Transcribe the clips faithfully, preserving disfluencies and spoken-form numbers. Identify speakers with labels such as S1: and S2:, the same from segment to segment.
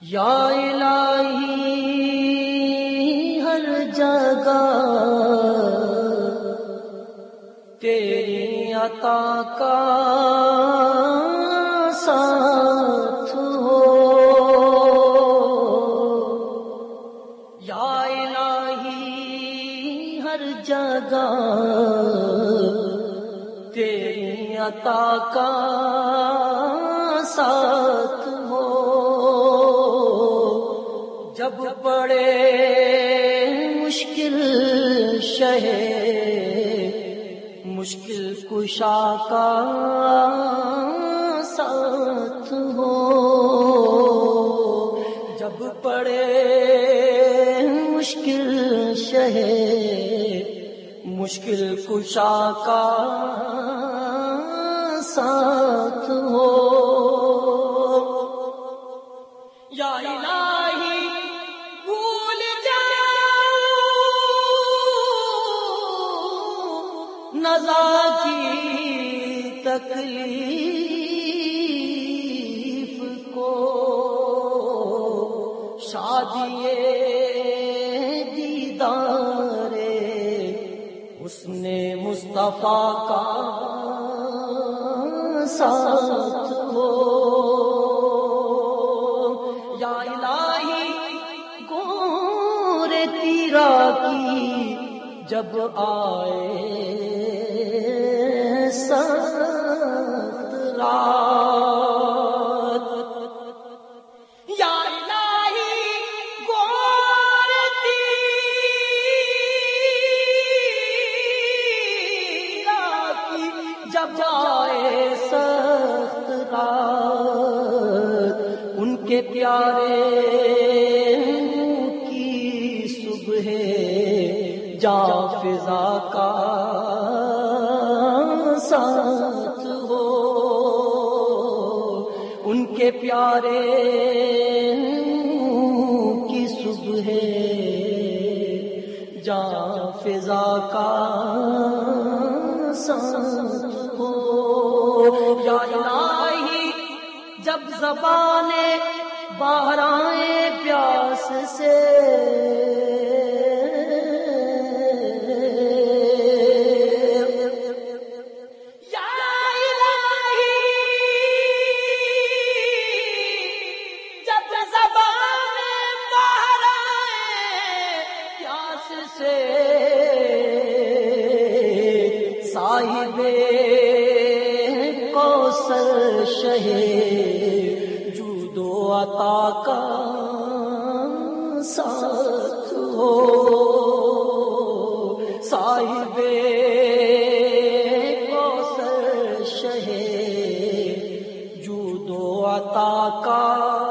S1: یا الہی ہر جگہ تیری عطا کا ساتھ ہو، یا الہی ہر جگہ تیری عطا کا ساتھ ہو، جب پڑے مشکل شہ مشکل کشا کا ساتھ ہو، جب پڑے مشکل شہ مشکل کشا کا ساتھ ہو، یا الہی بھول جاؤں نزا کی تکلیف کو، شادی دیدار حسن مصطفیٰ کا ساتھ ہو، یا الہی گور تیرا کی جب آئے سخت رات، یا الہی گور تیرا کی جب آئے سخت رات، ان کے پیارے کی صبح جا فضا کا ساتھ ہو، ان کے پیارے کی صبح جا فضا کا ساتھ ہو، یا الہی جب زبانیں باہر آئیں پیاس سے صاحب کوثر شہ جود و عطا کا ساتھ ہو، صاحب کوثر شہ جود و عطا کا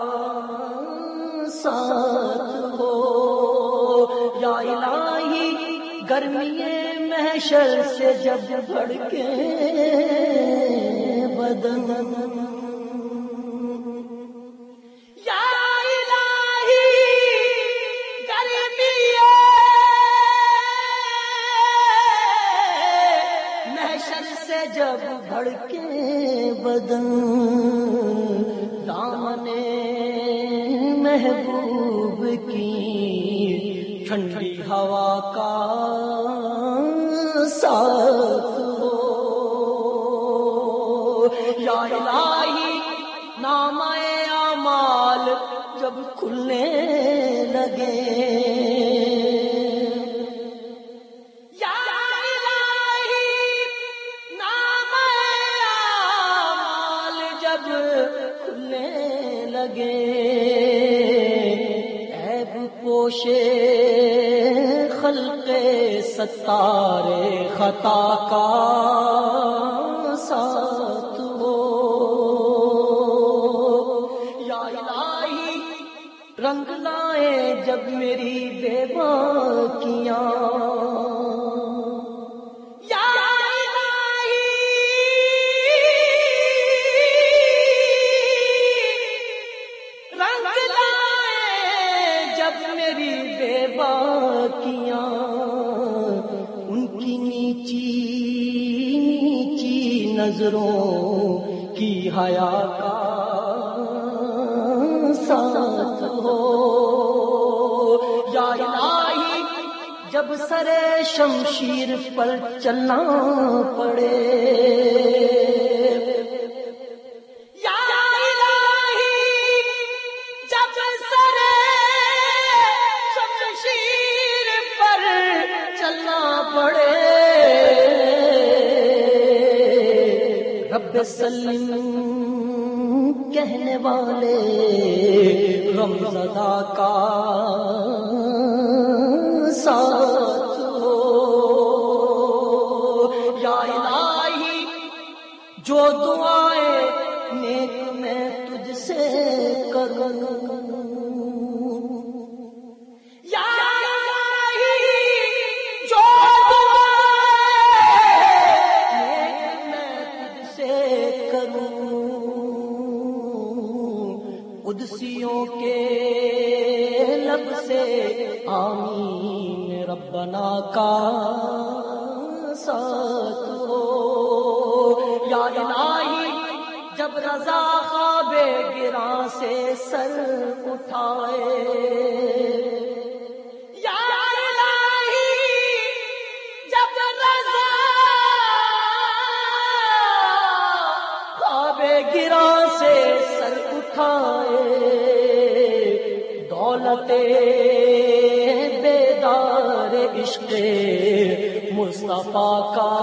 S1: ساتھ ہو، یا الہی گرمی محشر سے جب بھڑکے بدن، یا الہی گرمی محشر سے جب بھڑکے بدن، دامن محبوب کی ٹھنڈی ہوا کا ساتھ ہو، یا الہی نامہ اعمال جب کھلنے لگے، یا الہی نامہ اعمال جب کھلنے لگے، عیب پوشے خلق ستار خطا کا ساتھ ہو، یا الہی رنگ لائے جب میری بے باکیاں، یا الہی رنگ لائے جب میری بے باکیاں، ان کی نیچی نیچی نظروں کی حیا کا ساتھ سرے شمشیر پر چلنا پڑے، یا الہی جب سرے شمشیر پر چلنا پڑے، رب سلم کہنے والے غمزدہ کا ساتھ ہو، یا الہی جو دعائیں نیک میں تجھ سے کروں، یا الہی جو دعائیں نیک میں تجھ سے کروں، قدسیوں کے لب سے آمین ربنا کا ساتھ ہو، یا الہی جب رضا خواب گراں سے سر اٹھائے، یا الہی جب رضا خواب گراں سے سر اٹھائے، دولت بیدار عشق مصطفیٰ کا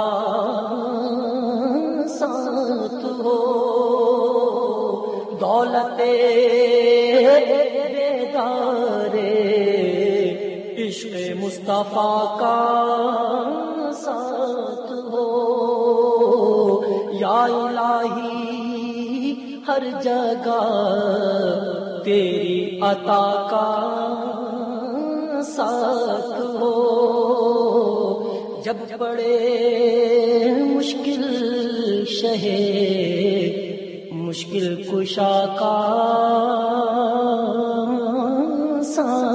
S1: ساتھ ہو، دولت بیدار عشق مصطفیٰ کا ساتھ ہو، یا الہی ہر جگہ تیری عطا کا ساتھ ہو، جب پڑے مشکل شہ مشکل کشا کا ساتھ